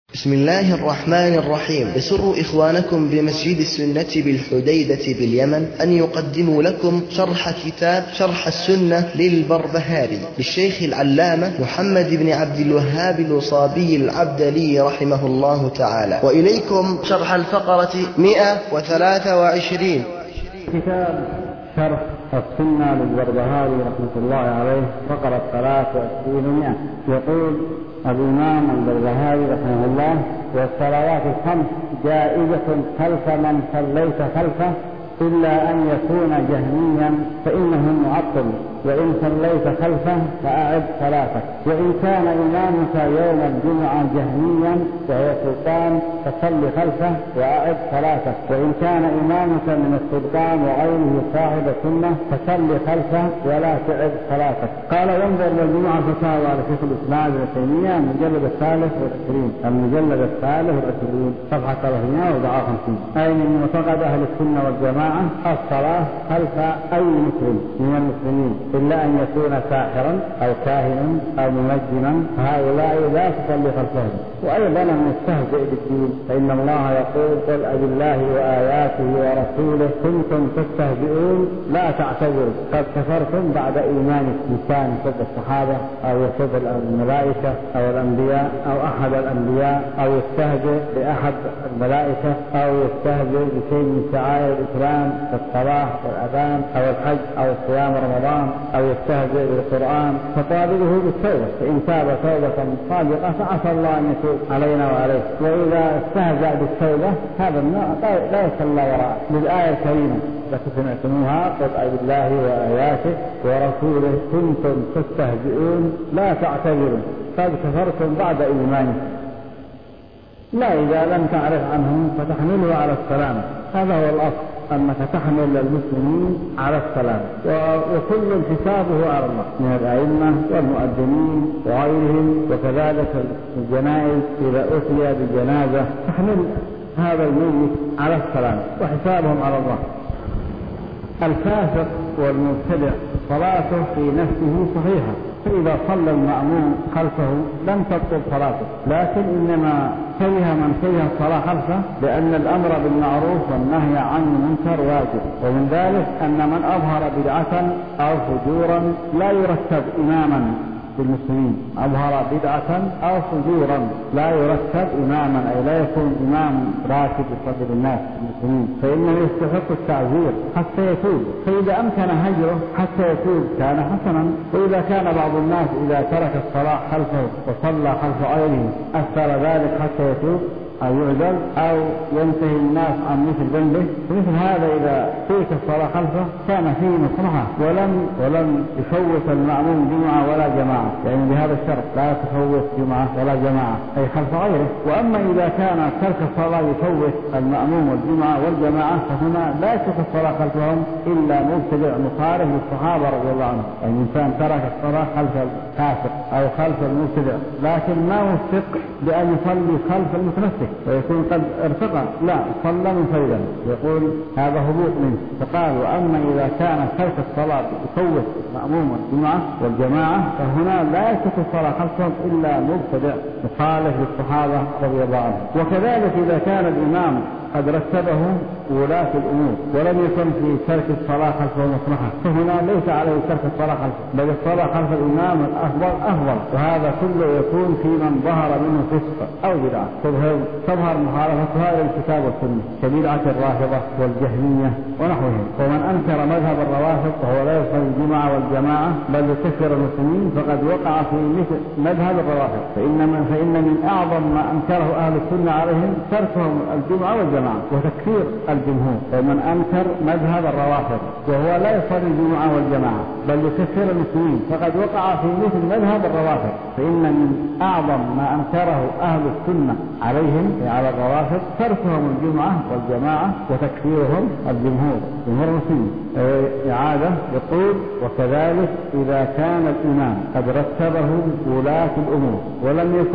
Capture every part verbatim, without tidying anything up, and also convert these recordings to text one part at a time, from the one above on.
بسم الله الرحمن الرحيم. يسر إخوانكم بمسجد السنة بالحديدة باليمن أن يقدموا لكم شرح كتاب شرح السنة للبربهاري للشيخ العلامة محمد بن عبد الوهاب الوصابي العبدلي رحمه الله تعالى. وإليكم شرح الفقرة مئة وثلاثة وعشرين. كتاب شرح السنة للبربهاري رحمة الله عليه فقرة ثلاثة وعشرين ومئة. يقول الإمام البربهاري رحمه الله: والصلوات الخمس جائزة خلف من صليت خلفه إلا أن يكون جهميا فإنه معطل، وإن صليت خلفه فأعد صلاتك، وإن كان إمامك يوم الجمعة جهميا وهو سلطان فصل خلفه وأعد صلاتك، وإن كان إمامك من السلطان وغيره صاحب سنة فصل خلفه ولا تعد صلاتك. قال: وانظر للجمعة فتاوى على شيخ الإسلام ابن تيمية المجلد الثالث والعشرين المجلد الثالث والعشرين صفحة ثلاثمائة وأربعة وخمسين. أي من معتقد أهل السنة والجماعة الصلاة خلف أي مسلم من المسلمين إلا أن يكون ساحرا أو كاهنا أو منجما، فهؤلاء لا تصلي خلفهم. وأيضا من يستهزئ بالدين فإن الله يقول: قل أبالله وآياته ورسوله كنتم تستهزئون لا تعتذروا قد كفرتم بعد إيمانكم. إنسان يسب الصحابة أو يسب الملائكة أو الأنبياء أو أحد الأنبياء أو يستهزئ بأحد الملائكة أو يستهزئ بشيء من شعائر الإسلام كالصلاة والأذان أو الحج أو صيام رمضان أو يستهزئ بالقرآن فطالبه بالتوبة، فإن تاب توبة صادقة فعسى الله أن يتوب علينا وعليه. وإذا استهزأ بالتوبة هذا النوع لا يصلى وراءه. للآية الكريمة التي سمعتموها: قل أبالله وآياته ورسوله كنتم تستهزئون لا تعتذروا قد كفرتم بعد إيمانكم. لا، إذا لم تعرف عنهم فتحمله على السلام، هذا هو الأصل، أنك تحمل المسلمين على السلام، وكل حسابه على الله من الأئمة والمؤذنين وغيرهم. وكذلك الجنائز إذا أتي بالجنازة تحمل هذا الميت على السلام وحسابهم على الله. الفاسق والمبتدع صلاته في نفسه صحيحة، فإذا صلى المأموم خلفه لم تبطل صلاته، لكن إنما كره من كره الصلاة خلفه لأن الأمر بالمعروف والنهي عن المنكر واجب. ومن ذلك أن من أظهر بدعة أو فجورا لا يرتب إماما بالمسلمين، أظهر بدعة أو فجورا لا يرتب إماما، أي لا يكون إمام راتب يصدر الناس المسلمين، فإنه يستحق التعزير حتى يتوب، فإذا أمكن هجره حتى يتوب كان حسنا. وإذا كان بعض الناس إذا ترك الصلاة خلفه وصلى خلف غيره أثر ذلك حتى يتوب أو يعدل أو ينتهي الناس عن مثل ذنبه، مثل هذا إذا ترك الصلاة خلفه كان فيه مصلحة ولم ولم يفوت المأموم جمعة ولا جماعة، يعني بهذا الشرط لا تفوت جمعة ولا جماعة أي خلف غيره. وأما إذا كان ترك الصلاة يفوت المأموم والجمعة والجماعة فهنا لا يترك الصلاة خلفهم إلا مبتدع مخالف للصحابة رضي الله عنهم، يعني إنسان ترك الصلاة خلف الكافر أو خلف المبتدع لكن ما وفق بأن يصلي خلف المتمسك ويكون قد ارتقى، لا صلى منفردا، يقول هذا هبوط منه. فقال: وأما إذا كان ترك الصلاة يفوت مأموم الجمعة والجماعة فهنا لا يترك الصلاة خلفهم إلا مبتدع مخالف للصحابة رضي الله عنهم. وكذلك إذا كان الإمام قد رتبه ولاة الأمور ولم يكن في ترك الصلاة خلفه مصلحة فهنا ليس عليه ترك الصلاة خلفه، بل الصلاة خلف الإمام الأفضل أفضل. وهذا كله يكون في من ظهر منه فسق أو بدعة تظهر مخالفتها للكتاب والسنة كبدعة الرافضة والجهمية ونحوهم. ومن أنكر مذهب الروافض وهو لا يصلي الجمعة والجماعة بل يكفر المسلمين فقد وقع في مثل مذهب الروافض، فإن من, فإن من أعظم ما أنكره أهل السنة عليهم تركهم الجمعة والجماعة وتكفير الجمهور. ومن أنكر مذهب الروافض وهو لا يصلي الجمعة والجماعة بل يكفر المسلمين فقد وقع في مثل مذهب الروافض، فإن من أعظم ما أنكره أهل السنة عليهم على الروافض تركهم الجمعة والجماعة وتكفيرهم الجمهور جمهور المسلمين. إعادة يقول: وكذلك إذا كان الإمام قد رتبه ولاة الأمور ولم يكن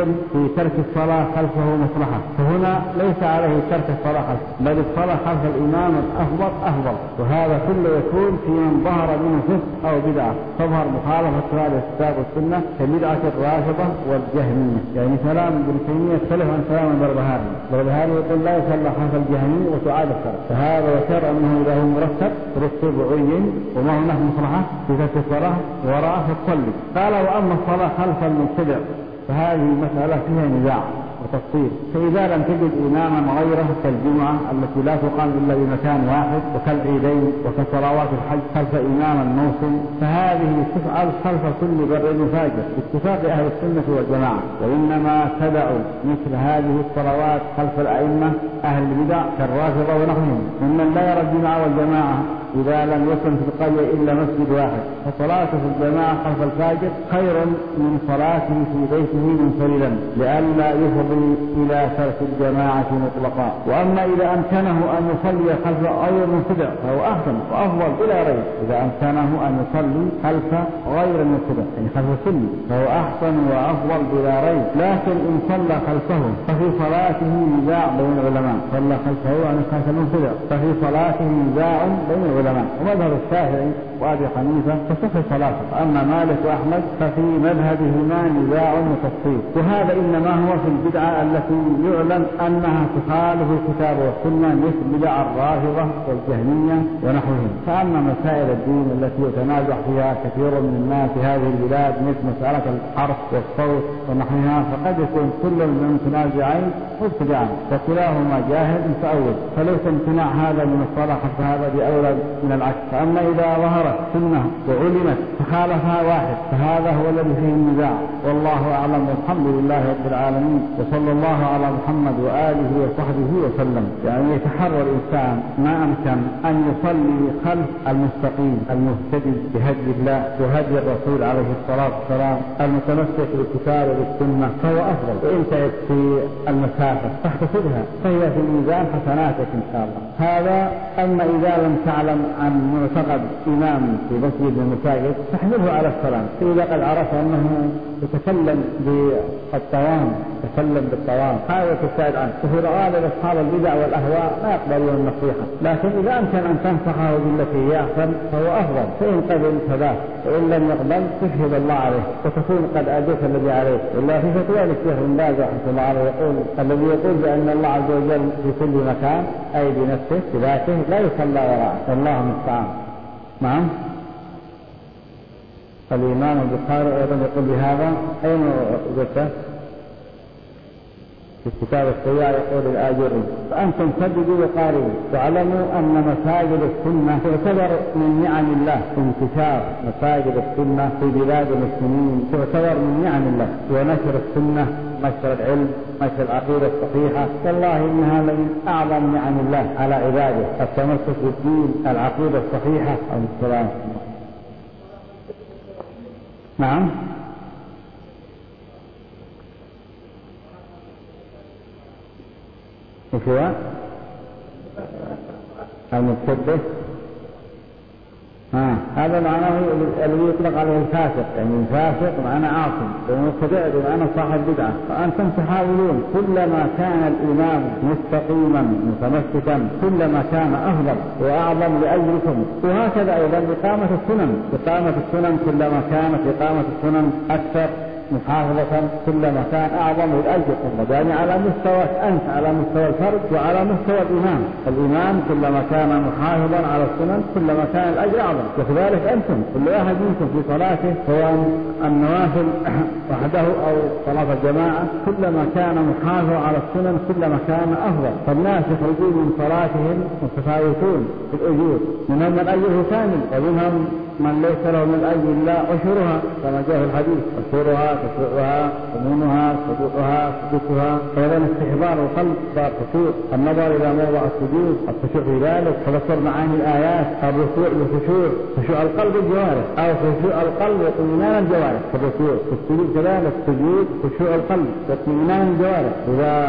يكن في ترك الصلاة خلفه مصلحة، فهنا ليس عليه ترك الصلاة خلفه، بل الصلاة خلف الإمام الأفضل أفضل، وهذا كله يكون في من ظهر منه فسق أو بدعة تظهر مخالفة هذا الكتاب والسنة كبدعة الرافضة والجهمية. يعني كلام ابن تيمية يختلف عن كلام البربهاري. البربهاري يقول لا يصلى خلف الجهمي وتعاد الصلاة، فهذا يشير أنه إذا هو مرتب رتب وعين وما هناك مصلحة في ترك الصلاة وراءه تصلي. قال وأما الصلاة خلف المبتدع فهذه مسألة فيها نزاع وتفصيل، فإذا لم تجد إماما غيره كالجمعة التي لا تقام إلا بمكان واحد وكالعيدين وكصلوات الحج خلف إماما موسم، فهذه تفعل خلف كل بر فاجر باتفاق أهل السنة والجماعة، وإنما تدع مثل هذه الصلوات خلف الأئمة أهل البدع كالرافضة ونحوهم ممن لا يرى الجماعة والجماعة إذا لم يكن في القرية إلا مسجد واحد، فصلاته في الجماعة خلف الفاجر خير من صلاته في بيته منفردا لئلا يفضي إلى ترك الجماعة مطلقا. وأما إذا أمكنه أن يصلي خلف غير المبتدع فهو أحسن وأفضل بلا ريب، إذا أمكنه أن يصلي خلف غير المبتدع يعني خلف السني فهو أحسن وأفضل بلا ريب. لكن إن صلى خلفه ففي صلاته نزاع بين العلماء، صلى خلفه عن خلف المبتدع ففي صلاته نزاع بين العلماء، ومذهب الشافعي وأبي حنيفة تصح صلاته، أما مالك وأحمد ففي مذهبهما نزاع وتفصيل، وهذا إنما هو في البدعة التي يعلم أنها تخالف الكتاب والسنة مثل بدع الرافضة والجهمية ونحوهم. فأما مسائل الدين التي يتنازع فيها كثير من الناس في هذه البلاد مثل مسألة الحرف والصوت ونحوها فقد يكون كل من المتنازعين مبتدعا وكلاهما جاهل فأول، فليس امتناع هذا من الصلاة حتى هذا بأولى من العكس. فأما إذا ظهرت سنة وعلمت فخالفها واحد فهذا هو الذي فيه النزاع، والله أعلم والحمد لله رب العالمين، وصلى الله على محمد وآله وصحبه وسلم. يعني يتحرى الإنسان ما أمكن أن يصلي خلف المستقيم المهتدي بهدي الله وهدي الرسول عليه الصلاة والسلام المتمسك بالكتاب والسنة فهو أفضل، وإن كانت في المسافة تحتسبها فهي في الميزان حسناتك إن شاء الله. هذا أما إذا لم تعلم عن معتقد إمام في مسجد من المساجد تحمله على السلام، فإذا قد عرف أنه يتكلم بالطوام يتكلم بالطوام هذا تساعد عنه، وفي غالب أصحاب البدع والأهواء ما يقبلون النصيحة، لكن إذا أمكن أن تنصحه بالتي هي أحسن فهو أفضل، فإن قبل فذاك وإن لم يقبل تشهد الله عليه وتكون قد أديت الذي عليه. إلا في فتوى الشيخ بن باز رحمه الله عليه يقول الذي يقول بأن الله عز وجل في كل مكان أي بنفسه بذاته لا يصلى وراءه والله المستعان. نعم. الإمام البخاري أيضا يقول بهذا أين وجدته؟ في الكتاب السياع يقول الآجري فأنتم سددوا وقاربوا واعلموا أن مساجد السنة تعتبر من نعم الله، انتشار مساجد السنة في بلاد المسلمين تعتبر من نعم الله، ونشر السنة نشر العلم نشر العقيدة الصحيحة، والله إنها من أعظم نعم الله على عباده التمسك بالدين العقيدة الصحيحة والسلام. نعم. ايش هو المتشبه؟ ها هذا معناه الذي يطلق عليه الفاسق، يعني الفاسق معنى عاصم والمبتدع بمعنى صاحب بدعة. فأنتم تحاولون كلما كان الإمام مستقيما متمسكا كلما كان أفضل وأعظم لأجلكم، وهكذا أيضا إقامة السنن إقامة السنن كلما كانت إقامة السنن أكثر محافظة كلما كان أعظم لأجلكم، يعني على مستوى أنت على مستوى الفرد وعلى مستوى الإمام. الإمام كلما كان محافظا على السنن كلما كان الأجر أعظم، وكذلك أنتم كل واحد منكم في صلاته سواء النوافل وحده أو صلاة الجماعة كلما كان محافظا على السنن كلما كان أفضل. فالناس يخرجون من صلاتهم متفاوتون في الأجور، منهم من أجره كامل ومنهم من ليس له من أجل الله عشرها كما جاء في الحديث، عشرها تسوءها ثمنها سبوعها سدسها. فإذا استحضار القلب والخشوع النظر إلى موضع السجود الخشوع في ذلك تذكر معاني الآيات الركوع بالخشوع خشوع القلب الجوارح أو خشوع القلب واطمئنان الجوارح، الركوع في السجود كذلك السجود خشوع القلب واطمئنان الجوارح. إذا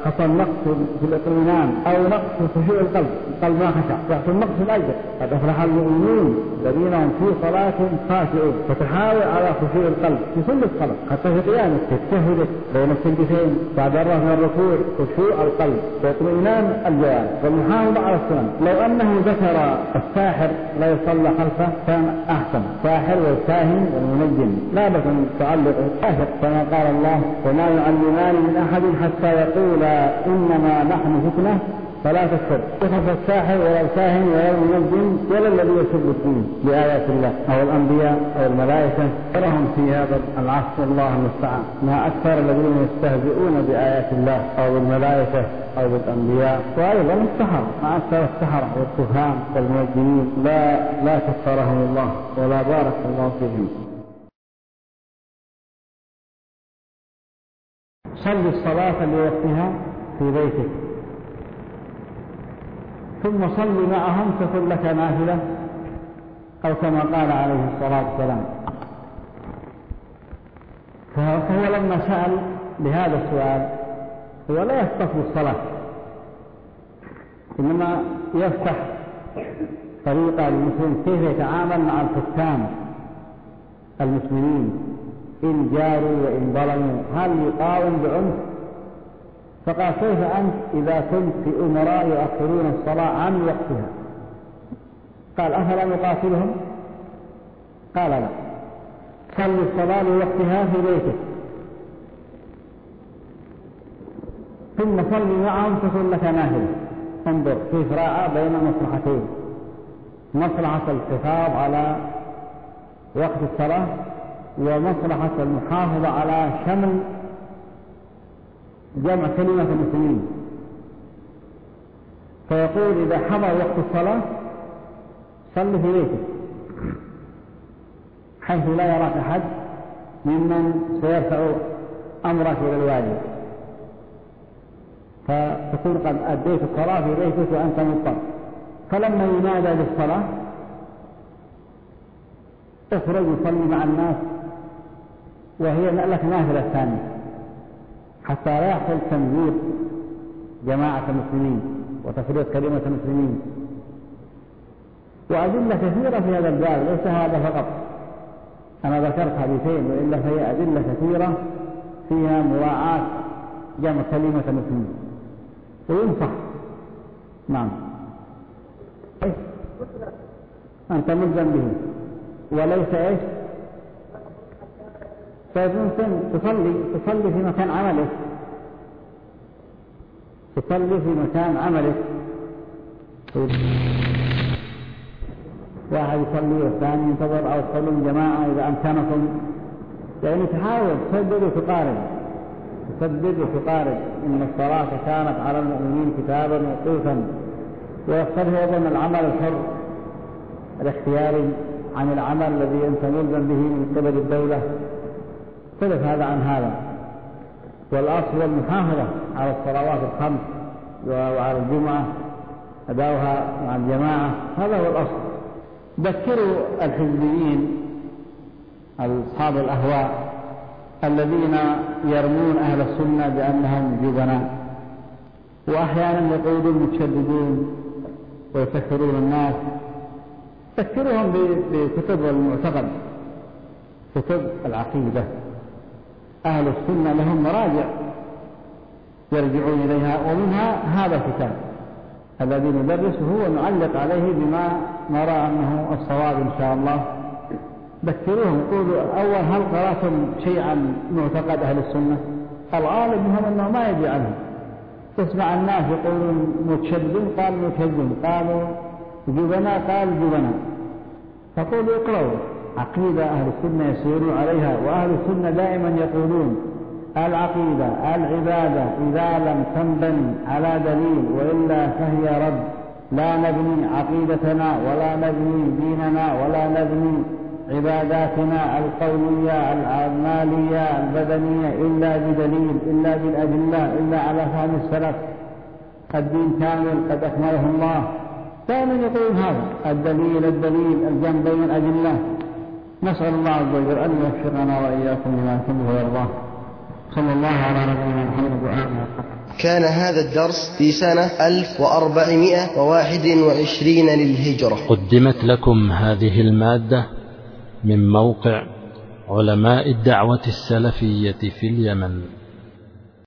حصل نقص في الاطمئنان أو نقص في خشوع القلب، القلب ما خشع، يحصل نقص في الأجر. قد أفلح المؤمنون الذين هم في صلاتهم خاشعون. فتحاول على خشوع القلب في كل الصلاة، حتى في قيامك تجتهد بين السجدتين بعد الرفع من الركوع، خشوع القلب واطمئنان الجوارح والمحافظة على السنن. لو أنه ذكر الساحر لا يصلى خلفه كان أحسن، ساحر والكاهن والمنجم لا بد أن تعلق الساحر، كما قال الله: وما يعلمان من أحد حتى يقولا إنما نحن فتنة فلا تكفر. يخف الساحر ولا الكاهن ولا المنجم ولا الذي يسب الدين بآيات الله أو الأنبياء أو الملائكة، تراهم في هذا العصر الله المستعان ما أكثر الذين يستهزئون بآيات الله أو بالملائكة أو بالأنبياء. وأيضا السحر، مع أكثر السحرة والكهان والمنجمين لا لا كفرهم الله ولا بارك الله فيهم. صل الصلاة لوقتها في بيتك، ثم صل معهم تكن لك نافلة، أو كما قال عليه الصلاة والسلام. فهو لما سأل بهذا السؤال هو لا يختص بالصلاة، إنما يفتح طريقة للمسلم كيف يتعامل مع الحكام المسلمين إن جاروا وإن ظلموا، هل يقاوم بعنف؟ فقال: كيف أنت إذا كنت في أمراء يؤخرون الصلاة عن وقتها؟ قال: أفلا نقاتلهم؟ قال: لا، صل الصلاة لوقتها في بيتك، ثم صل معهم تكن لك نافلة. انظر كيف راعى بين مصلحتين: مصلحة الحفاظ على وقت الصلاة ومصلحة المحافظة على شمل جمع كلمة المسلمين. فيقول: إذا حضر وقت الصلاة صل في بيتك حيث لا يراك أحد ممن سيرفع أمرك إلى الواجب، فتكون قد أديت الصلاة في بيتك وأنت مضطر. فلما ينادى بالصلاة اخرج وصلي مع الناس، وهي لك نافلة ثانية حتى لا يحصل تمزيق جماعة المسلمين وتفريق كلمة المسلمين. وأدلة كثيرة في هذا الباب، ليس هذا فقط، أنا ذكرت حديثين وإلا فهي أدلة كثيرة فيها مراعاة جمع كلمة المسلمين وينصح. نعم، أنت ملزم به وليس إيش؟ فممكن تصلي تصلي في مكان عملك، تصلي في مكان عملك، واحد يصلي والثاني ينتظر، أو تصلوا جماعة إذا أمكنكم، يعني تحاول تسدد وتقارب، تسدد وتقارب. إن الصلاة كانت على المؤمنين كتابا موقوتا. ويختلف أيضا العمل الحر الاختياري عن العمل الذي أنت ملزم به من قبل الدولة، اختلف هذا عن هذا. والأصل المحافظة على الصلوات الخمس وعلى الجمعة أداؤها مع الجماعة، هذا هو الأصل. ذكروا الحزبيين أصحاب الأهواء الذين يرمون أهل السنة بأنهم جبناء، وأحيانا يقولون متشددون ويفكرون الناس. ذكرهم بكتب المعتقد، كتب العقيدة. أهل السنة لهم مراجع يرجعون إليها، ومنها هذا الكتاب الذي ندرسه ونعلق عليه بما نرى أنه الصواب إن شاء الله. ذكروهم، قولوا أول: هل قرأتم شيء عن معتقد أهل السنة؟ الغالب منهم أنه ما يجي عنه. تسمع الناس يقولون متشددون، قال متشددون، قالوا جبناء، قال جبناء. فقولوا اقرأوا عقيدة أهل السنة يسيرون عليها. وأهل السنة دائما يقولون: العقيدة العبادة إذا لم تنبني على دليل وإلا فهي رد، لا نبني عقيدتنا ولا نبني ديننا ولا نبني عباداتنا القولية العمالية البدنية إلا بدليل، إلا بالأدلة، إلا على فهم السلف. الدين كامل قد أكمله الله. دائما يقولون هذا الدليل الدليل الجمع بين الأدلة. نسأل الله عز وجل أن يوفقنا وإياكم لما يحبه ويرضاه. صلى الله على نبينا محمد وآله وصحبه. كان هذا الدرس في سنة ألف وأربعمائة وواحد وعشرين للهجرة. قدمت لكم هذه المادة من موقع علماء الدعوة السلفية في اليمن.